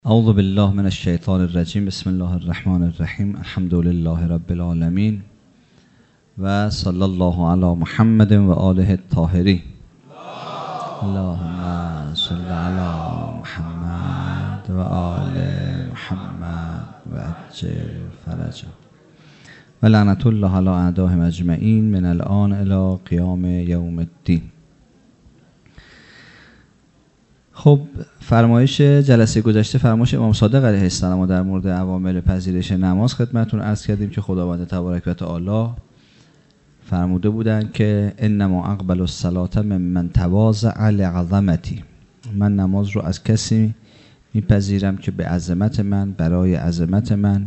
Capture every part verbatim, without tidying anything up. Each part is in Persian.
اعوذ بالله من الشیطان الرجیم. بسم الله الرحمن الرحیم. الحمد لله رب العالمین و صلی الله علی محمد و آله الطاهرین. اللهم صل علی محمد و آل محمد و عجل فرجه و لعنت الله علی اعدائهم اجمعین من الان الی قیام یوم الدین. خب فرمایش جلسه گذشته، فرمایش امام صادق علیه السلام در مورد عوامل پذیرش نماز خدمتتون عرض کردیم که خداوند تبارک و تعالی فرموده بودند که انما اقبل الصلاة ممن تواضع لعظمتی، من نماز رو از کسی میپذیرم که به عظمت من، برای عظمت من،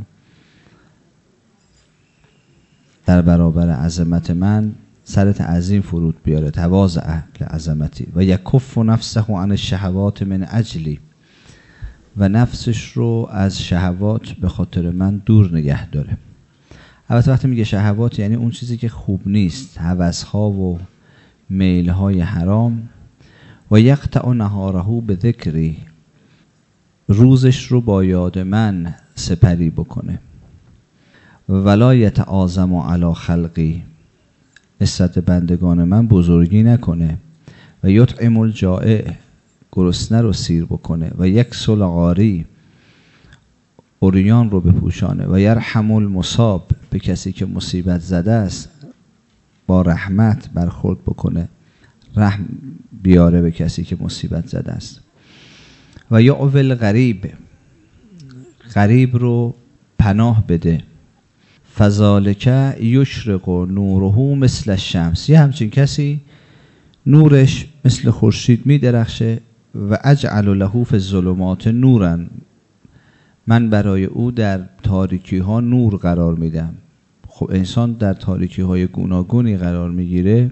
در برابر عظمت من سر تعظیم فرود بیاره، تواضع لعظمتی و یکف نفسه عن الشهوات من اجلی، و نفسش رو از شهوات به خاطر من دور نگه داره. البته وقتی میگه شهوات یعنی اون چیزی که خوب نیست، هوس‌ها و میل‌های حرام. و یقطع نهاره به ذکری، روزش رو با یاد من سپری بکنه. ولا یتعاظم علی خلقی، نسبت بندگان من بزرگی نکنه. و یطعم الجائع، گرسنه رو سیر بکنه. و یکسل العاری، عریان رو بپوشانه. و یرحم المصاب، به کسی که مصیبت زده است با رحمت برخورد بکنه، رحم بیاره به کسی که مصیبت زده است. و یعوی الغریب، غریب رو پناه بده. فذالک یشرق نوره مثل الشمس، یه همچین کسی نورش مثل خورشید می درخشه. و اجعل له فی الظلمات نورا، من برای او در تاریکی ها نور قرار میدم. خب انسان در تاریکی های گوناگونی قرار میگیره،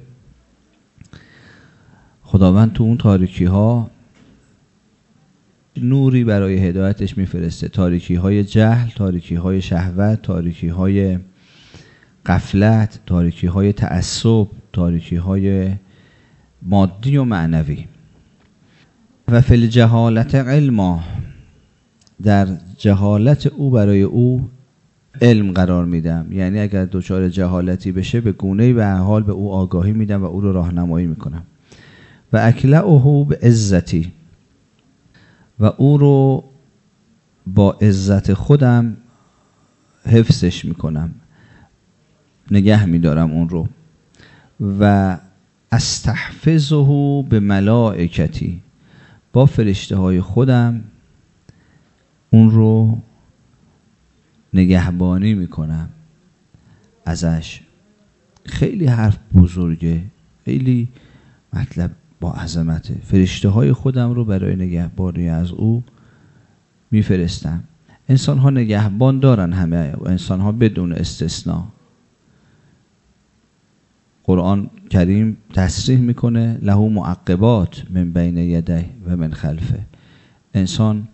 خداوند تو اون تاریکی ها نوری برای هدایتش میفرسته. تاریکی های جهل، تاریکی های شهوت، تاریکی های غفلت، تاریکی های تعصب، تاریکی های مادی و معنوی. و فی الجهالت علما، در جهالت او برای او علم قرار میدم. یعنی اگر دچار جهالتی بشه به گونه‌ای به حال به او آگاهی میدم و او رو راهنمایی میکنم. و اکلعه به عزتی، و او رو با عزت خودم حفظش میکنم، نگه میدارم اون رو. و استحفظه به ملائکتی، با فرشته های خودم اون رو نگهبانی میکنم ازش. خیلی حرف بزرگه، خیلی مطلب با عظمته. فرشته های خودم رو برای نگهبانی از او میفرستم. انسان ها نگهبان دارن، همه انسان ها بدون استثناء. قرآن کریم تصریح میکنه له معقبات من بین یدیه و من خلفه. انسان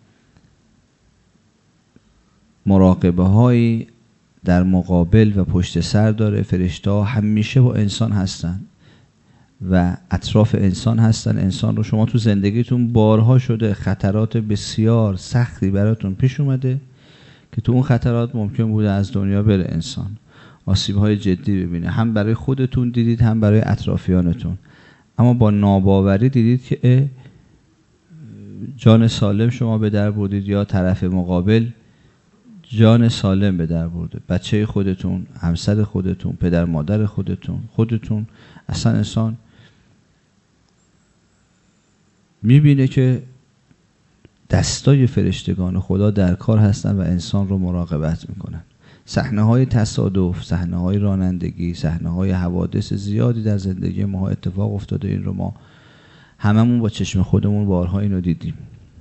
مراقبه هایی در مقابل و پشت سر داره. فرشته ها همیشه با انسان هستن و اطراف انسان هستن. انسان رو شما تو زندگیتون بارها شده خطرات بسیار سختی براتون پیش اومده که تو اون خطرات ممکن بوده از دنیا بره انسان، آسیب‌های جدی ببینه. هم برای خودتون دیدید، هم برای اطرافیانتون. اما با ناباوری دیدید که جان سالم شما به در بردید یا طرف مقابل جان سالم به در برده. بچه خودتون، همسر خودتون، پدر مادر خودتون، خودتون. اصلا انسان میبینه که دستای فرشتگان خدا در کار هستن و انسان رو مراقبت میکنن. صحنه های تصادف، صحنه های رانندگی، صحنه های حوادث زیادی در زندگی ما اتفاق افتاده. این رو ما هممون با چشم خودمون بارها اینو دیدیم.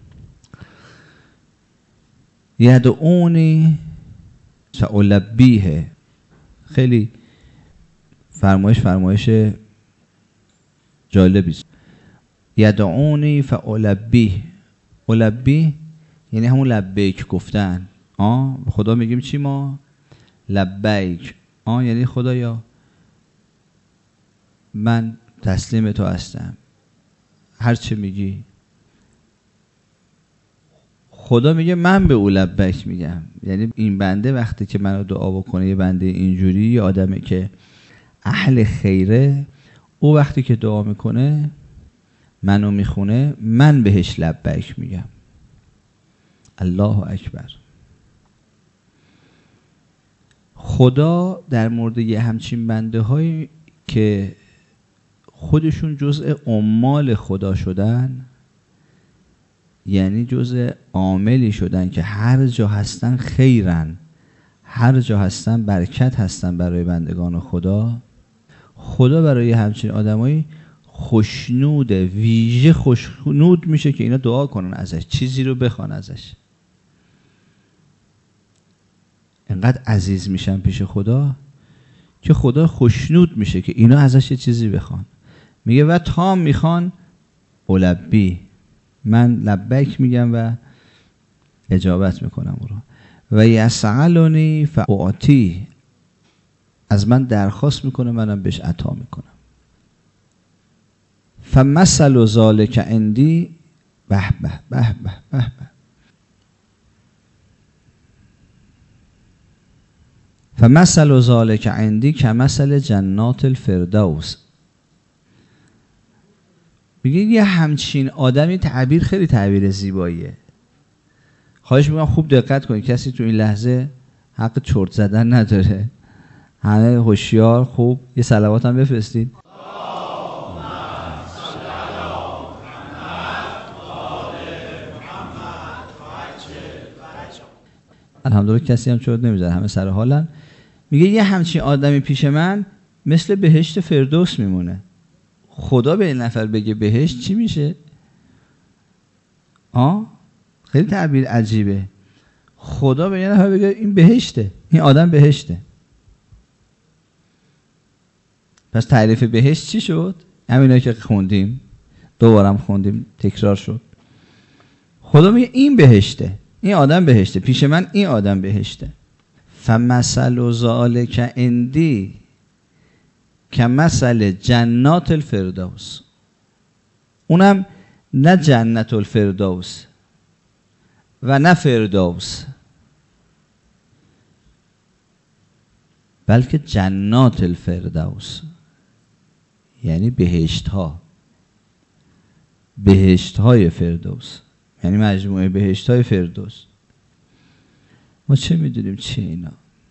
یدعونی سألبیه، خیلی فرمایش فرمایش جالبی است. یدعونی فألبیه، البیه یعنی همون لبیک گفتن. آه خدا میگیم چی ما؟ لبیک. آه یعنی خدایا من تسلیم تو هستم، هر چه میگی خدا میگه من به او لبک میگم. یعنی این بنده وقتی که منو دعا بکنه، یه بنده اینجوری، یه آدمی که اهل خیره، او وقتی که دعا میکنه منو میخونه، من بهش لبک میگم. الله اکبر. خدا در مورد یه همچین بنده هایی که خودشون جزء عمال خدا شدن، یعنی جزء عاملی شدن که هر جا هستن خیرن، هر جا هستن برکت هستن برای بندگان خدا، خدا برای همچین آدمایی خوشنود، ویژه خوشنود میشه که اینا دعا کنن ازش، چیزی رو بخوان ازش. انقدر عزیز میشن پیش خدا که خدا خوشنود میشه که اینا ازش یه چیزی بخوان. میگه و تا میخوان اولبی، من لبک میگم و اجابت میکنم او رو. و یسألنی فاعطی، از من درخواست میکنه منم بهش عطا میکنم. فمثل ذلک عندی، به به به به به به، فمثل ذلک عندی کمثل جنات الفردوس. میگه یه همچین آدمی، تعبیر خیلی تعبیر زیباییه. خواهش میکنم خوب دقت کنید، کسی تو این لحظه حق چرت زدن نداره. همه هوشیار، خوب یه صلوات هم بفرستید. الحمدلله کسی هم چرت نمیزنه، همه سر حالن. میگه یه همچین آدمی پیش من مثل بهشت فردوس میمونه. خدا به این نفر بگه بهشت، چی میشه؟ آه خیلی تعبیر عجیبه. خدا به یه نفر بگه این بهشته، این آدم بهشته. پس تعریف بهشت چی شد؟ همینایی که خوندیم، دوبارم خوندیم، تکرار شد. خدا میگه این بهشته، این آدم بهشته، پیش من این آدم بهشته. فمثل ذلک عندی کمثل جنات الفردوس. اونم نه جنت الفردوس و نه فردوس، بلکه جنات الفردوس، یعنی بهشت ها، بهشت های فردوس، یعنی مجموعه بهشت های فردوس. ما چه میدونیم چه اینا؟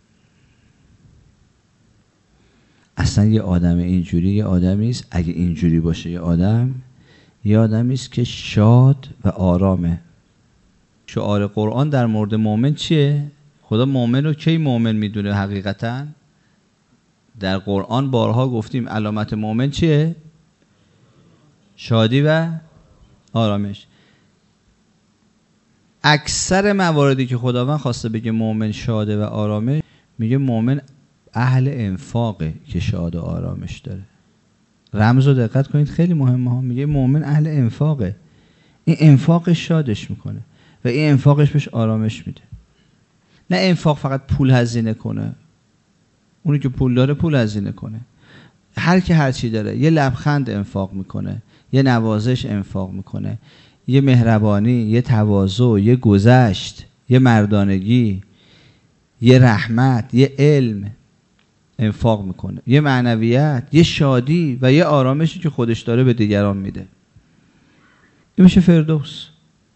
اصلا یه آدم اینجوری یه آدمی است، اگه اینجوری باشه یه آدم، یه آدمی است که شاد و آرامه. شعار قرآن در مورد مؤمن چیه؟ خدا مؤمن رو کی مؤمن میدونه حقیقتا؟ در قرآن بارها گفتیم علامت مؤمن چیه؟ شادی و آرامش. اکثر مواردی که خداوند خواسته بگه مؤمن شاده و آرامش، میگه مؤمن اهل انفاقه که شاد و آرامش داره. رمز رو دقت کنید، خیلی مهمه ها. میگه مؤمن اهل انفاقه، این انفاقش شادش میکنه و این انفاقش بهش آرامش میده. نه انفاق فقط پول هزینه کنه، اونی که پول داره پول هزینه کنه. هر کی هر چی داره، یه لبخند انفاق میکنه، یه نوازش انفاق میکنه، یه مهربانی، یه تواضع، یه گذشت، یه مردانگی، یه رحمت، یه علم انفاق میکنه، یه معنویت، یه شادی و یه آرامشی که خودش داره به دیگران میده. این میشه فردوس.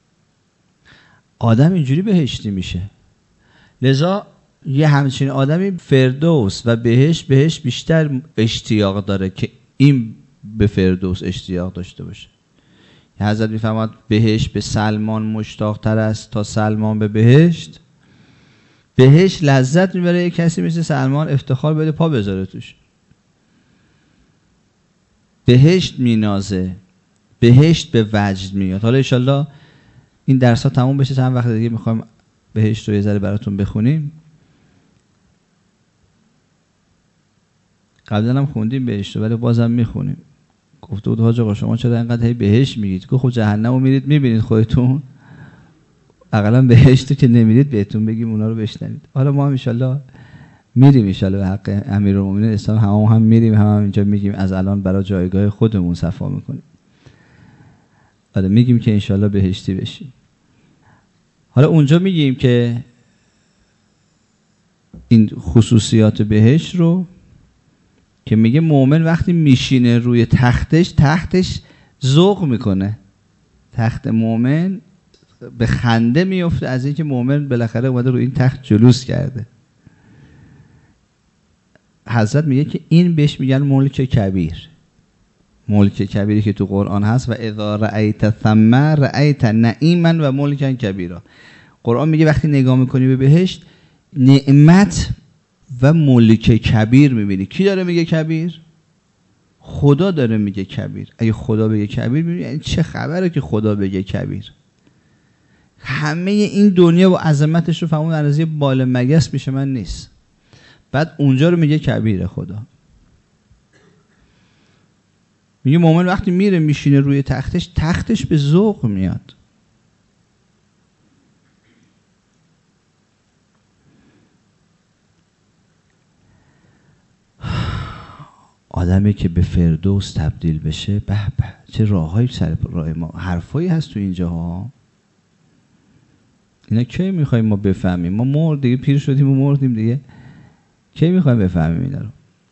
آدم اینجوری بهشتی میشه. لذا یه همچین آدمی فردوس و بهشت بهش بیشتر اشتیاق داره که این به فردوس اشتیاق داشته باشه. حضرت میفرماد بهشت به سلمان مشتاق تر است تا سلمان به بهشت. بهشت لذت میبره یک کسی مثل سلمان افتخار بده پا بذاره توش. بهشت مینازه، بهشت به وجد میاد. حالا انشالله این درس ها تموم بشه، چند وقت دیگه میخوایم بهشت رو یه ذره براتون بخونیم. قبلا هم خوندیم بهشت رو، ولی بازم میخونیم. گفته بود حاج آقا شما چرا اینقدر هی بهشت میگید؟ گفت خب جهنم رو میرید میبینید خودتون، اقلا بهشت رو که نمیرید بهتون بگیم اونا رو بشنوید. حالا ما هم انشالله میریم، انشالله به حق امیرالمومنین اسلام همه هم میریم، همه هم اینجا میگیم از الان برای جایگاه خودمون صفا میکنیم. آره میگیم که انشالله بهشتی بشیم. حالا اونجا میگیم که این خصوصیات بهشت رو که میگه مؤمن وقتی میشینه روی تختش، تختش ذوق میکنه. تخت مؤمن به خنده میفته از اینکه مؤمن بالاخره اومده روی این تخت جلوس کرده. حضرت میگه که این بهش میگن ملک کبیر. ملک کبیری که تو قرآن هست و اذا رأیت ثم رأیت نعیما و ملکا کبیرا. قرآن میگه وقتی نگاه میکنی به بهشت نعمت و ملک کبیر میبینی. کی داره میگه کبیر؟ خدا داره میگه کبیر. اگه خدا بگه کبیر میبینی یعنی چه خبره که خدا بگه کبیر. همه این دنیا و عظمتش رو فهمون اندازه بال مگس میشه من نیست. بعد اونجا رو میگه کبیره خدا. میگه مومن وقتی میره میشینه روی تختش، تختش به ذوق میاد. آدمی که به فردوس تبدیل بشه، به به چه راههایی سر راه ما، حرفایی هست تو اینجا ها. اینا کی میخوایم ما بفهمیم؟ ما مرد دیگه، پیر شدیم و مردیم دیگه، کی میخوایم بفهمیم اینا رو؟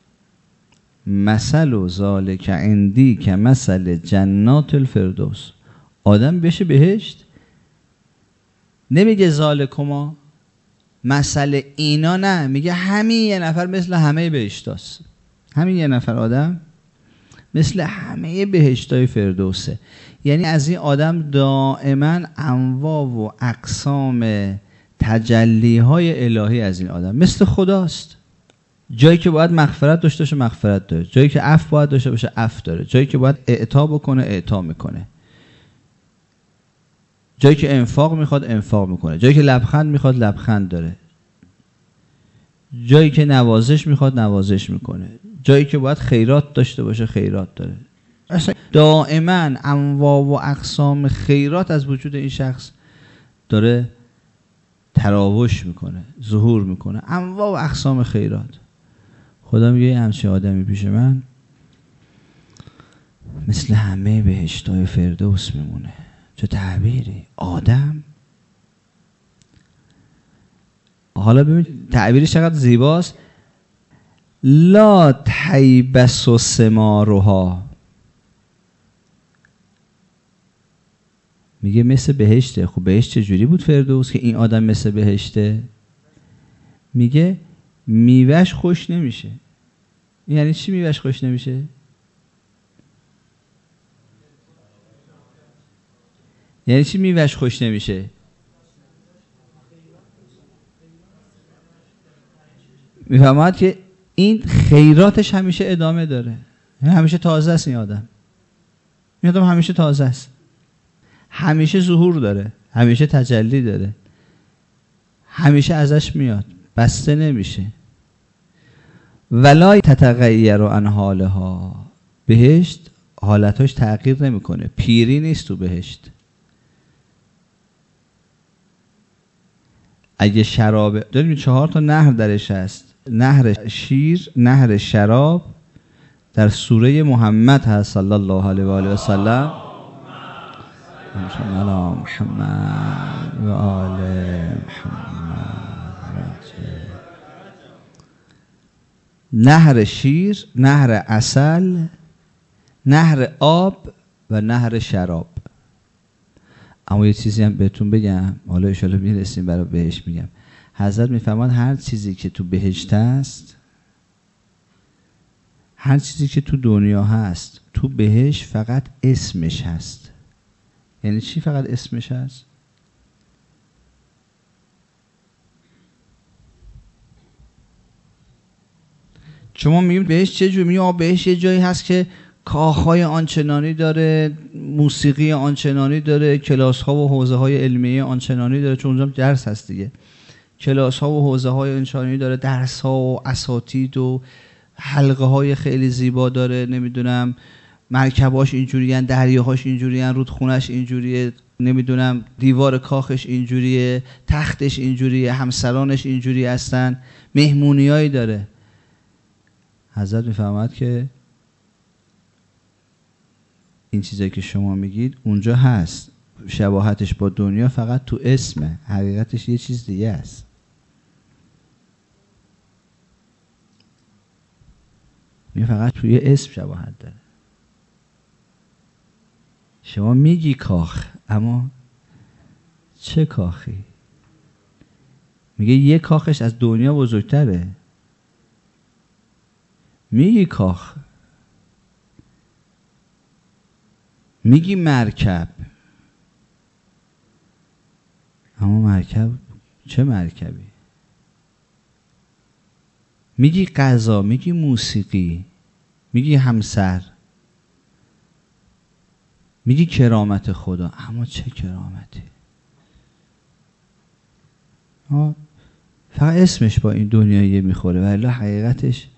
مثل و ذالک عندی که مثل جنات الفردوس. آدم بشه بهشت نمیگه ذالکما مثل اینا، نه، میگه همین یه نفر مثل همه بهشتاست. همین یه نفر آدم مثل همه بهشتای فردوسه. یعنی از این آدم دائما انواع و اقسام تجلیهای الهی از این آدم مثل خداست. جایی که باید مغفرت داشته باشه مغفرت داره، جایی که عفو باید داشته باشه عفو داره، جایی که باید اعطا بکنه اعطا میکنه، جایی که انفاق میخواد انفاق میکنه، جایی که لبخند میخواد لبخند داره، جایی که نوازش میخواد نوازش میکنه، جایی که باید خیرات داشته باشه خیرات داره. اصلا دائما انواع و اقسام خیرات از وجود این شخص داره تراوش میکنه، ظهور میکنه، انواع و اقسام خیرات. خدا میگه همچین آدمی پیش من مثل همه بهشتای فردوس میمونه. چه تعبیری! آدم، حالا ببین تعبیرش چقدر زیباست. لا تیبس و ثمارها، میگه مثل بهشته. خب بهشت چجوری بود فردوس که این آدم مثل بهشته؟ میگه میوهش خوش نمیشه. یعنی چی میوهش خوش نمیشه؟ یعنی چی میوهش خوش نمیشه؟ میفهمد که این خیراتش همیشه ادامه داره، همیشه تازه است. این آدم این آدم همیشه تازه است، همیشه ظهور داره، همیشه تجلی داره، همیشه ازش میاد، بسته نمیشه. ولا تتغیر عن حالها، بهشت حالتاش تغییر نمیکنه. پیری نیست تو بهشت. اگه شراب داریم، چهار تا نهر درش هست. نهر شیر، نهر شراب، در سوره محمد هست صلی الله علیه و آله و سلم. محمد و آل محمد. نهر شیر، نهر عسل، نهر آب و نهر شراب. اما یه چیزی هم بهتون بگم، حالا ان شاءالله میرسیم برای بهشت. میگم حضرت میفرماد هر چیزی که تو بهشت هست، هر چیزی که تو دنیا هست، تو بهشت فقط اسمش هست. یعنی چی فقط اسمش هست؟ شما میگیم بهشت چه جوری؟ میگیم بهشت یه جایی هست که کاخهای آنچنانی داره، موسیقی آنچنانی داره، کلاس ها و حوزه های علمیه آنچنانی داره، چون اونجا درس هست دیگه. کلاس ها و حوزه های آنچنانی داره، درس ها و اساتید و حلقه های خیلی زیبا داره، نمیدونم مرکباش اینجوریه، دریاهاش اینجوریه، رودخونش اینجوریه، نمیدونم دیوار کاخش اینجوریه، تختش اینجوریه، همسرانش اینجوری هستن، مهمونیایی داره. حضرت میفهمد که این چیزایی که شما میگید اونجا هست، شباهتش با دنیا فقط تو اسمه، حقیقتش یه چیز دیگه است. این فقط توی اسم شباهت داره. شما میگی کاخ، اما چه کاخی؟ میگه یه کاخش از دنیا بزرگتره. میگی کاخ، میگی مرکب، اما مرکب چه مرکبی؟ میگی غذا، میگی موسیقی، میگی همسر، میگی کرامت خدا، اما چه کرامتی؟ آه فقط اسمش با این دنیایی میخوره ولی حقیقتش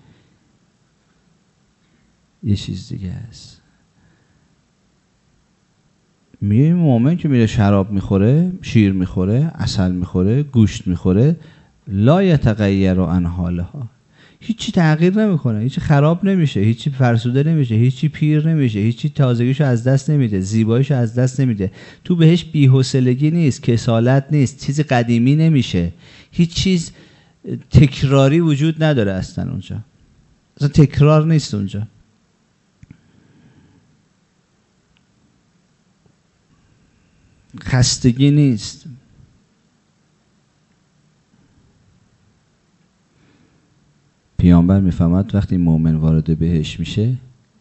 یه چیز دیگه است. میگه مومن که میره شراب میخوره، شیر میخوره، عسل میخوره، گوشت میخوره، لا یتغیر عن حالها، هیچی تغییر نمیکنه، هیچی خراب نمیشه، هیچی فرسوده نمیشه، هیچی پیر نمیشه، هیچی تازگیشو از دست نمیده، زیباییشو از دست نمیده. تو بهش بی‌حوصلگی نیست، کسالت نیست، چیزی قدیمی نمیشه، هیچ چیز تکراری وجود نداره اصلا اونجا، اصلا تکرار نیست اونجا. خستگی نیست. پیامبر میفهمد وقتی مومن وارد بهشت میشه،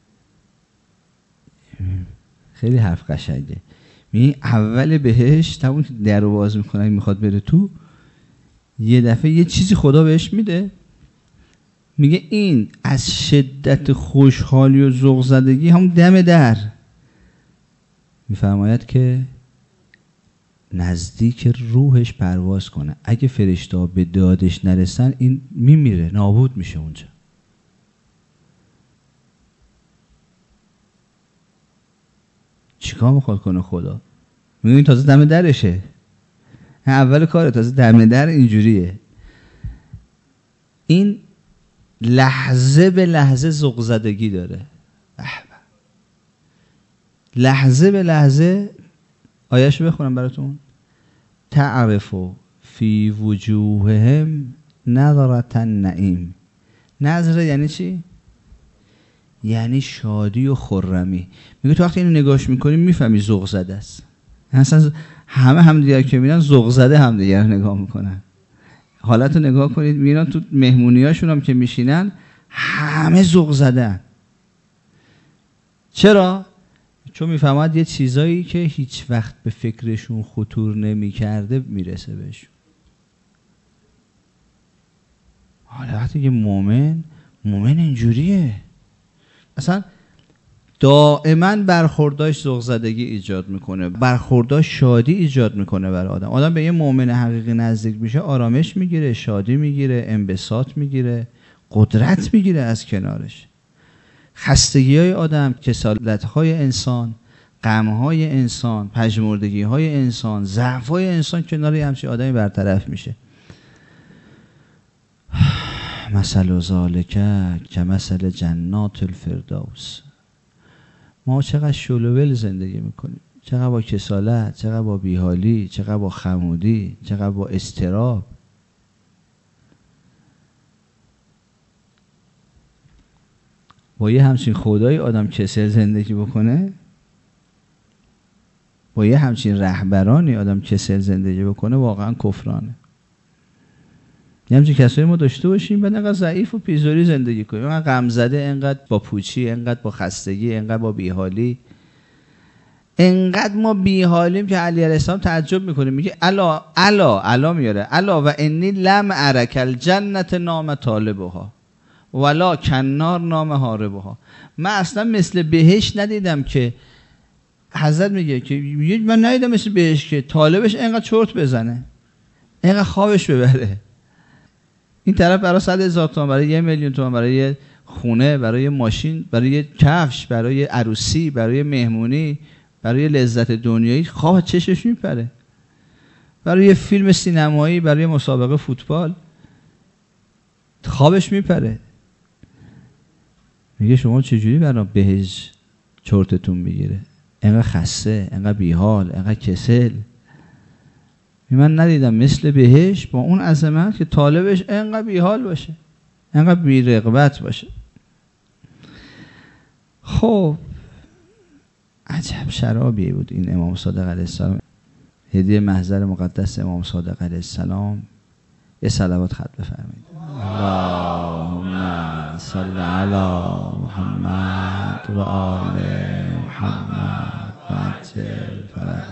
خیلی حرف قشنگه، میگه اول بهشت همون که در رو باز میکنه میخواد بره تو، یه دفعه یه چیزی خدا بهش میده، میگه این از شدت خوشحالی و ذوق زدگی همون دم در میفرماید که نزدیک روحش پرواز کنه، اگه فرشته‌ها به دادش نرسن این میمیره، نابود میشه اونجا. چیکار میخواد کنه خدا؟ میگه این تازه دم درشه، اول کاره تازه دم در اینجوریه. این لحظه به لحظه ذوق زدگی داره، لحظه به لحظه. آیه‌شو بخونم براتون. تعرف فی وجوههم نظرة النعیم. نظره یعنی چی؟ یعنی شادی و خرمی. میگه تو وقتی اینو نگاهش میکنی میفهمی ذوق زده است. اصلا همه هم دیگر که میرن ذوق زده هم دیگر نگاه میکنن. حالت رو نگاه کنید، میرن تو مهمونیاشون هم که میشینن همه ذوق زده. چرا؟ چون میفهمد یه چیزایی که هیچ وقت به فکرشون خطور نمی کرده میرسه بهشون. حالا وقتی که مومن مومن اینجوریه، اصلا دائما برخورداش ذوق زدگی ایجاد میکنه، برخورداش شادی ایجاد میکنه برای آدم. آدم به یه مومن حقیقی نزدیک میشه، آرامش میگیره، شادی میگیره، انبساط میگیره، قدرت میگیره از کنارش. خستگی های آدم، کسالت های انسان، غم های انسان، پژمردگی های انسان، ضعف های انسان کنار همچین آدمی برطرف میشه. مثل ذالک کمثل جنات الفردوس. ما چقدر شلوول زندگی میکنیم، چقدر با کسالت، چقدر با بیحالی، چقدر با خمودی، چقدر با اضطراب. با یه همچین خدای آدم کسل زندگی بکنه، با یه همچین رهبرانی آدم کسل زندگی بکنه، واقعا کفرانه. یه همچین کسایی ما داشته باشیم بعد انقدر ضعیف و پیزوری زندگی کنیم، انقدر غم زده، انقدر با پوچی، انقدر با خستگی، انقدر با بیحالی. انقدر ما بیحالیم که علی علیه السلام تعجب میکنه، میگه الا الا الا میاره الا و انی لم ارک الجنت نام طالبها ولا کنار نام هاربها. من اصلا مثل بهشت ندیدم که حضرت میگه که من ندیدم مثل بهشت که طالبش اینقدر چرت بزنه، اینقدر خوابش ببره. این طرف برای صد هزار تومان، برای یه میلیون تومان، برای یه خونه، برای یه ماشین، برای یه کفش، برای یه عروسی، برای یه مهمونی، برای یه لذت دنیایی خواب چشش میپره. برای یه فیلم سینمایی، برای یه مسابقه فوتبال خوابش میپره. میگه شما چجوری برای بهشت چرتتون میگیره؟ اینقدر خسته، اینقدر بیحال، اینقدر کسل. من ندیدم مثل بهش با اون عظمت که طالبش اینقدر بیحال باشه، اینقدر بی‌رغبت باشه. خب عجب شرابی بود این امام صادق علیه السلام. هدیه محضر مقدس امام صادق علیه السلام. یه صلوات ختم بفرمایید. اللهم صل علی محمد و آل محمد و عجل فرج.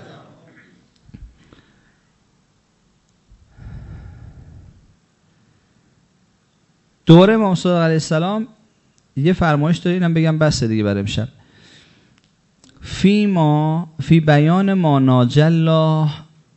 دوباره امام صادق علیه السلام یه فرمایش داره، اینم بگم بس دیگه برای امشب. فی ما فی بیان ما ناجی الله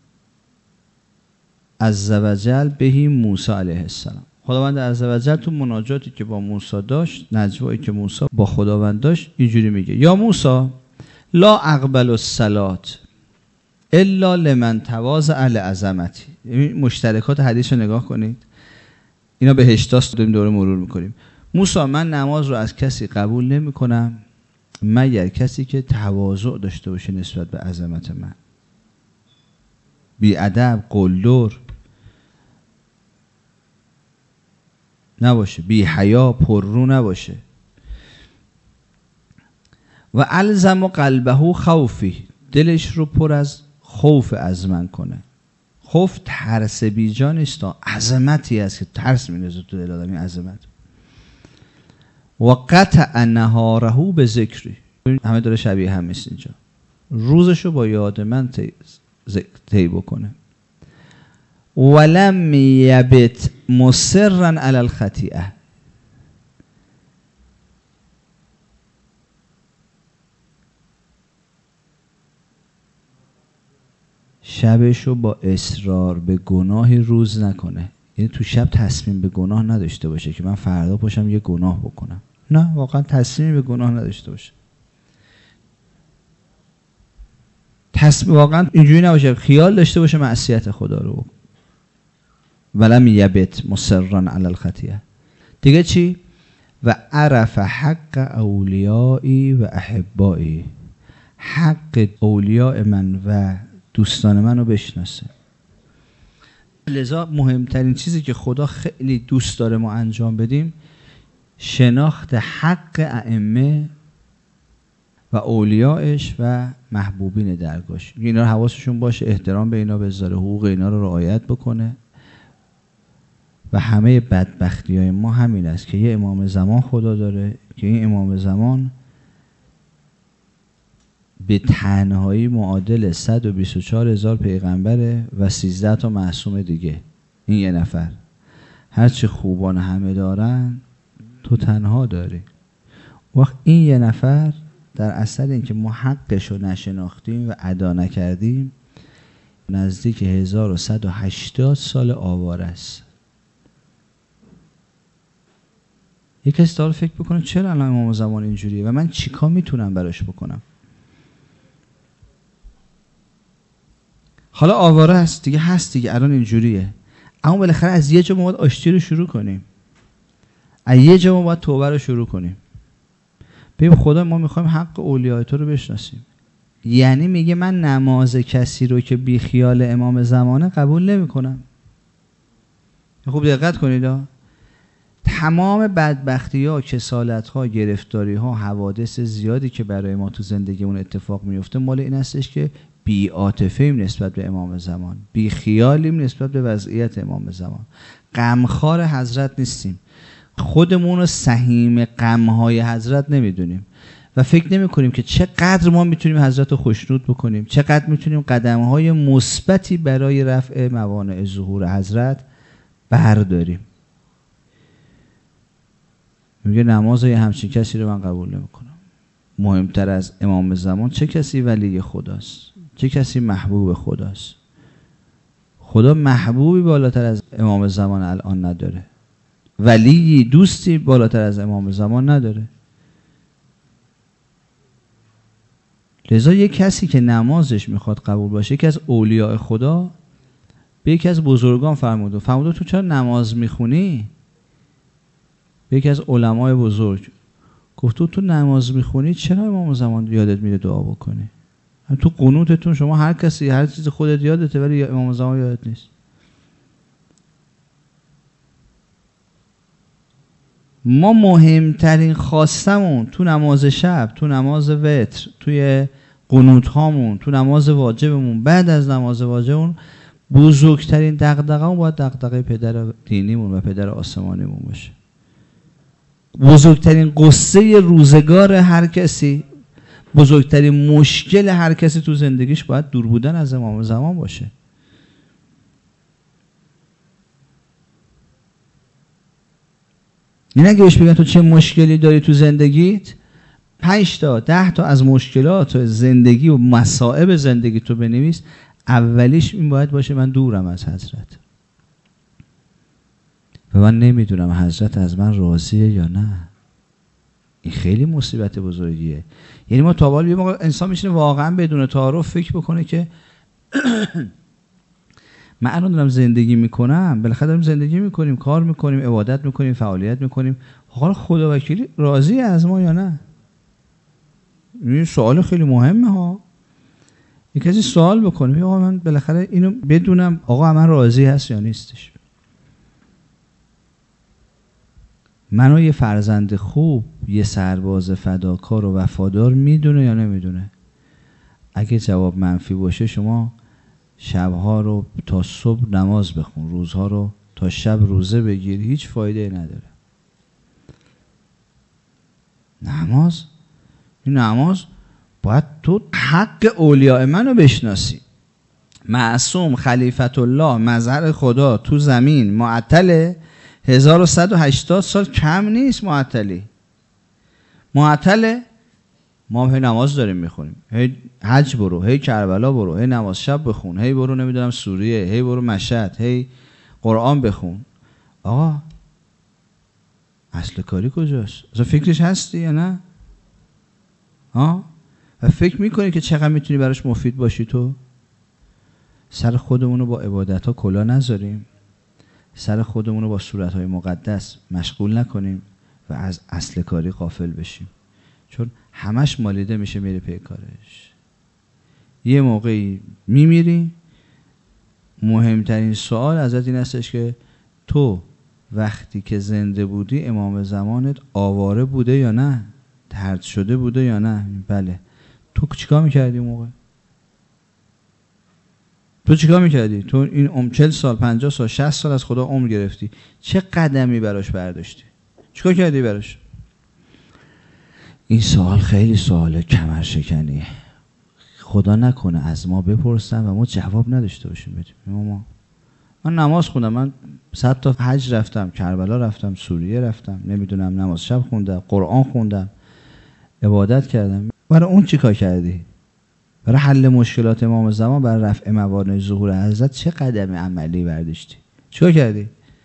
عزوجل بهی موسی علیه السلام. خداوند عزوجل تو مناجاتی که با موسی داشت، نجوایی که موسی با خداوند داشت، اینجوری میگه: یا موسی لا اقبل الصلات الا لمن تواضع لعظمتی. مشترکات حدیث رو نگاه کنید، اینا به هشتاست داریم دوره مرور میکنیم. موسی من نماز رو از کسی قبول نمی کنم مگر کسی که تواضع داشته باشه نسبت به عظمت من، بی ادب، قلدر نباشه، بی حیا، پررو نباشه. و الزم قلبه خوفی، دلش رو پر از خوف از من کنه. خوف ترس بیجا نیست، عظمتی است که ترس می‌ریزه تو دل آدم. عظمت. و قطع نهاره به ذکری، همه داره شبیه هم است اینجا. روزشو با یاد من طی بکنه. ولم یبت مصرا علی الخطیئه، شبشو با اصرار به گناهی روز نکنه. یعنی تو شب تصمیم به گناه نداشته باشه که من فردا پاشم یه گناه بکنم. نه، واقعا تصمیم به گناه نداشته باشه. تصمیم واقعا اینجوری نباشه، خیال داشته باشه معصیت خدا رو بکن. ولم یبت مصرا علی الخطیئه. دیگه چی؟ و عرف حق اولیایی و احبایی، حق اولیاء من و دوستان من رو بشناسه. لذا مهمترین چیزی که خدا خیلی دوست داره ما انجام بدیم شناخت حق ائمه و اولیاءش و محبوبین درگاهش. اینا رو حواسشون باشه، احترام به اینا بذاره، حقوق اینا رو رعایت بکنه. و همه بدبختی های ما همین است که یه امام زمان خدا داره که این امام زمان به تنهایی معادل صد و بیست و چهار هزار پیغمبره و سیزده تا معصوم دیگه. این یه نفر. هرچی خوبان همه دارن تو تنها داری. وقت این یه نفر در اثر اینکه ما حقش رو نشناختیم و ادا نکردیم نزدیک هزار و صد و هشتاد سال آواره است. یک کسی داره فکر بکنه چرا الان امام زمان اینجوریه و من چیکار میتونم براش بکنم. حالا آواره هست دیگه، هست دیگه، الان اینجوریه. اما بالاخره از یه جا ما باید آشتی رو شروع کنیم، از یه جا ما باید توبه رو شروع کنیم. ببین خدا ما میخوایم حق اولیای تو رو بشناسیم. یعنی میگه من نماز کسی رو که بی خیال امام زمانه قبول نمی کنم. خوب دقت کنید ها. تمام بدبختی ها، کسالت ها، گرفتاری ها، حوادث زیادی که برای ما تو زندگیمون اتفاق میفته مال این هستش که بی عاطفه‌ایم نسبت به امام زمان، بی خیالیم نسبت به وضعیت امام زمان، غمخوار حضرت نیستیم، خودمون رو سهیم غمهای حضرت نمیدونیم و فکر نمی کنیم که چقدر ما میتونیم حضرت رو خوشنود بکنیم، چقدر میتونیم قدمهای مثبتی برای رفع موانع ظهور حضرت برداریم. میگه نماز یه همچین کسی رو من قبول نمی کنم. مهمتر از امام زمان چه کسی ولی خداست، چه کسی محبوب خداست. خدا محبوبی بالاتر از امام زمان الان نداره، ولی دوستی بالاتر از امام زمان نداره. لذا یک کسی که نمازش میخواد قبول باشه، یکی از اولیاء خدا به یکی از بزرگان فرموده فرموده تو چرا نماز میخونی؟ به یکی از علمای بزرگ گفت تو تو نماز میخونی چرا امام زمان یادت میره دعا بکنی؟ تو قنوتتون شما هر کسی هر چیز خودت یادته ولی امام زمان یادت نیست. ما مهمترین خواستمون تو نماز شب، تو نماز وتر، توی قنوت هامون، تو نماز واجبمون، بعد از نماز واجبمون بزرگترین دغدغه‌مون باید دغدغه پدر دینیمون و پدر آسمانیمون باشه. بزرگترین قصه روزگار هر کسی، بزرگترین مشکل هر کسی تو زندگیش باید دور بودن از امام زمان باشه. این اگه بهش بگن تو چه مشکلی داری تو زندگیت، پنج تا ده تا از مشکلات زندگی و مصائب زندگی تو بنویس، اولیش این باید باشه من دورم از حضرت و من نمیدونم حضرت از من راضیه یا نه. این خیلی مصیبت بزرگیه. یعنی ما تا حالا یه موقع انسان میشینه واقعا بدون تعارف فکر بکنه که من الان دارم زندگی میکنم، بالاخره داریم زندگی میکنیم، کار میکنیم، عبادت میکنیم، فعالیت میکنیم، حالا خدا وکیلی راضی از ما یا نه؟ این سوال خیلی مهمه ها. یک کسی سوال بکنه آقا من بالاخره اینو بدونم آقا من راضی هست یا نیستش. منو یه فرزند خوب، یه سرباز فداکار و وفادار میدونه یا نمیدونه؟ اگه جواب منفی باشه شما شبها رو تا صبح نماز بخون، روزها رو تا شب روزه بگیر، هیچ فایده نداره. نماز این نماز باید تو حق اولیاء منو بشناسی. معصوم خلیفت الله مظهر خدا تو زمین معطله، هزار و صد و هشتاد سال کم نیست معطلی. معطله ما هی نماز داریم میخونیم، هی حج برو، هی کربلا برو، هی نماز شب بخون، هی برو نمیدونم سوریه، هی برو مشهد، هی قرآن بخون. آقا اصل کاری کجاست؟ اصلا فکرش هستی یا نه؟ ها؟ و فکر میکنی که چقدر میتونی براش مفید باشی تو؟ سر خودمونو با عبادت ها کلا نذاریم، سر خودمونو با صورت های مقدس مشغول نکنیم و از اصل کاری غافل بشیم، چون همش مالیده میشه میره پی کارش. یه موقعی میمیری، مهمترین سوال ازت این هستش که تو وقتی که زنده بودی امام زمانت آواره بوده یا نه؟ طرد شده بوده یا نه؟ بله. تو چیکار میکردی اون موقع؟ تو چیکار میکردی؟ تو این عمر چهل سال، پنجاه سال، شصت سال از خدا عمر گرفتی، چه قدمی براش برداشتی؟ چیکار کردی براش؟ این سوال خیلی سوال کمر شکنیه. خدا نکنه از ما بپرسن و ما جواب نداشته باشیم بدیم. ما من نماز خوندم، من صد تا حج رفتم، کربلا رفتم، سوریه رفتم، نمیدونم نماز شب خوندم، قرآن خوندم، عبادت کردم. برای اون چیکار کردی؟ برای حل مشکلات امام زمان، برای رفع موانع ظهور حضرت چه قدم عملی برداشتی؟ چیکار کردی؟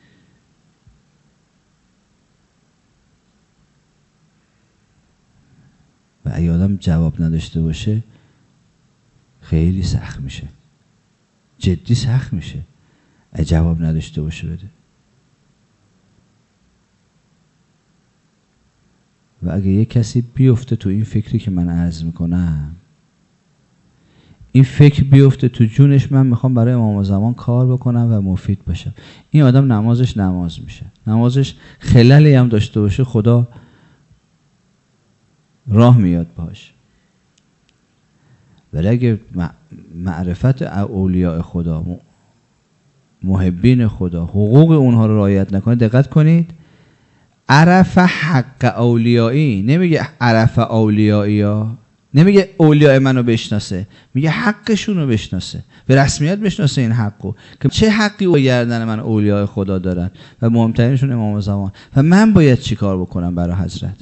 و اگه آدم جواب نداشته باشه خیلی سخت میشه، جدی سخت میشه اگه جواب نداشته باشه بده. و اگه یک کسی بیفته تو این فکری که من عرض میکنم، این فکر بیفته تو جونش من میخوام برای امام زمان کار بکنم و مفید باشم، این آدم نمازش نماز میشه. نمازش خللی هم داشته باشه خدا راه میاد باش. ولی اگه معرفت اولیاء خدا، محبین خدا، حقوق اونها رو رعایت نکنه، دقت کنید، عرف حق اولیایی نمیگه عرف اولیایی ها، نمیگه اولیاء منو بشناسه، میگه حقشون رو بشناسه، به رسمیت بشناسه این حقو که چه حقی او گردن من اولیاء خدا دارن و مهمترینشون امام زمان و من باید چی کار بکنم برای حضرت.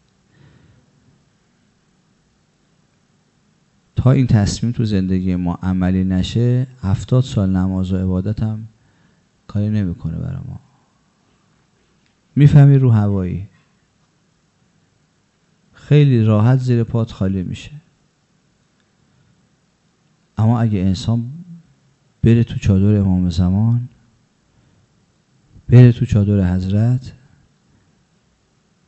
تا این تصمیم تو زندگی ما عملی نشه، هفتاد سال نماز و عبادت هم کاری نمیکنه برای ما. میفهمی رو هوایی خیلی راحت زیر پات خالی میشه. اما اگه انسان بره تو چادر امام زمان، بره تو چادر حضرت،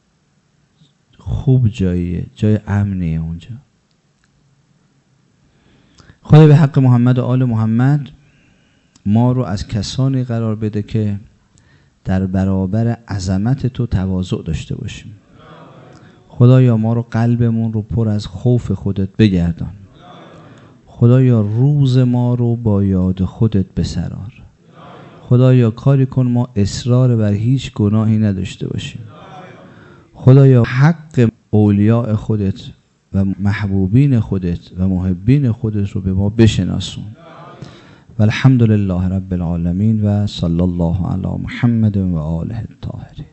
خوب جاییه، جای امنیه اونجا. خدا به حق محمد و آل محمد ما رو از کسانی قرار بده که در برابر عظمت تو تواضع داشته باشیم. خدایا ما رو قلبمون رو پر از خوف خودت بگردان. خدایا روز ما رو با یاد خودت بسرار. خدایا کاری کن ما اصرار بر هیچ گناهی نداشته باشیم. خدایا حق اولیاء خودت و محبوبین خودت و محبین خودت رو به ما بشناسون. و الحمد لله رب العالمین و صلی الله علی محمد و آله الطاهرین.